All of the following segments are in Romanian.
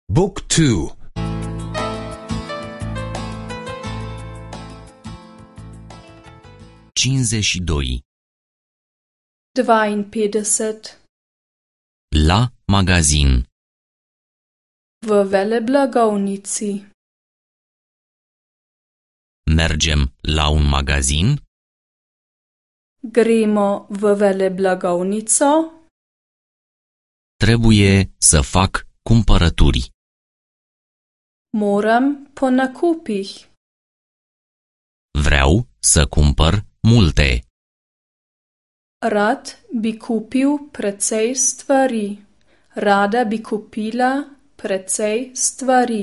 Book 2. 52. 52. La magazin. V veleblagovnici. Mergem la un magazin? Gremo v veleblagovnico. Trebuie să fac cumpărături. Moram po nakupih. Vreau să cumpăr multe. Rad bi kupil precej stvari. Rada bi kupila precej stvari.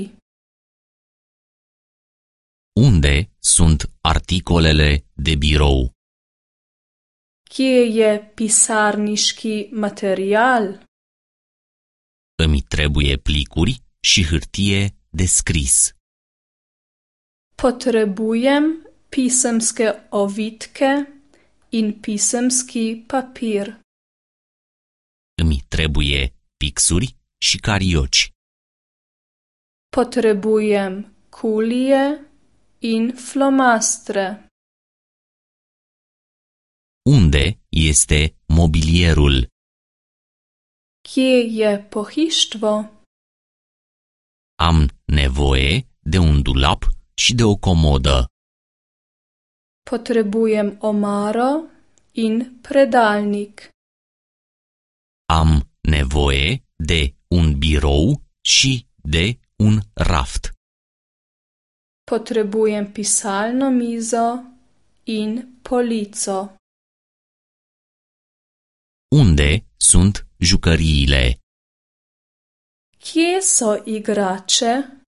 Unde sunt articolele de birou? Kje je pisarniški material? Îmi trebuie plicuri și hârtie de scris. Potrebujem pisemske ovitke in pisemski papir. Îmi trebuie pixuri și carioci. Potrebujem kulije in flomastre. Unde este mobilierul? Kje je pohištvo? Am nevoie de un dulap și de o comodă. Potrebujem omaro in predalnik. Am nevoie de un birou și de un raft. Potrebujem pisalno mizo in polico. Unde sunt jucăriile? Kje so igrače?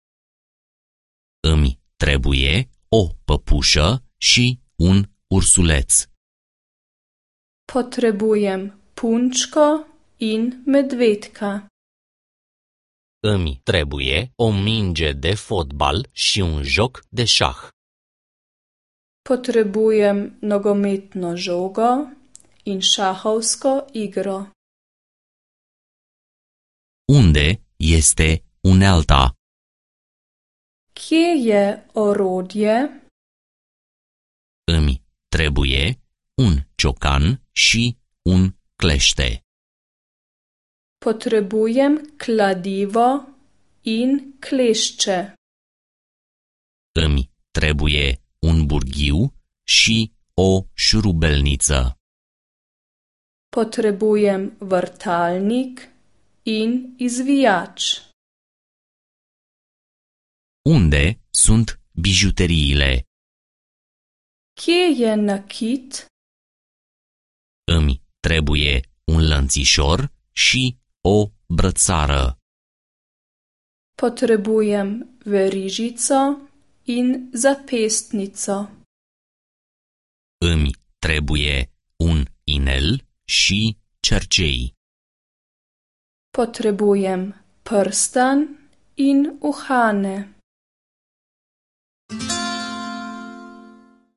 Îmi trebuie o păpușă și un ursuleț. Potrebujem punčko in medvedka. Îmi trebuie o minge de fotbal și un joc de șah. Potrebujem nogometno žogo in šahovsko igro. Unde este unealta? Kje je orodje? Îmi trebuie un ciocan și un clește. Potrebujem kladivo in klešče. Îmi trebuie un burghiu și o șurubelniță. Potrebujem vrtalnik in izvijač. Unde sunt bijuteriile? Kje je nakit? Îmi trebuie un lănțișor și o brățară. Potrebujem verižico in zapestnico. Îmi trebuie un inel și cercei. Potrebujem prstan in uhane.